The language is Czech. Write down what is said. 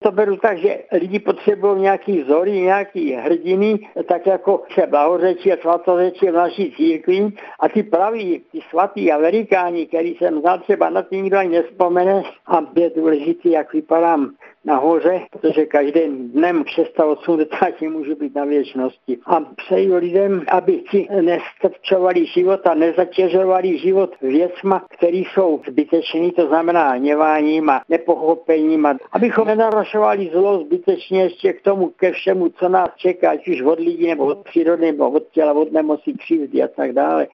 to beru tak, že lidi potřebují nějaký vzory, nějaký hrdiny, tak jako se blahořečí a svatořečí v naší církvi a ty praví, ty svatý a velikáni, který jsem znal, třeba na tím nikdo ani nespomene a je důležitý, jak vypadám nahoře, protože každým dnem 680 můžu být na věčnosti. A přeji lidem, aby si nestrčovali život a nezatěžovali život věcma, které jsou zbytečný, to znamená hněváním a nepochopením, a abychom nenarašovali zlo zbytečně ještě k tomu, ke všemu, co nás čeká, ať už od lidí, nebo od přírody, nebo od těla, od nemocí, křivdy a tak dále.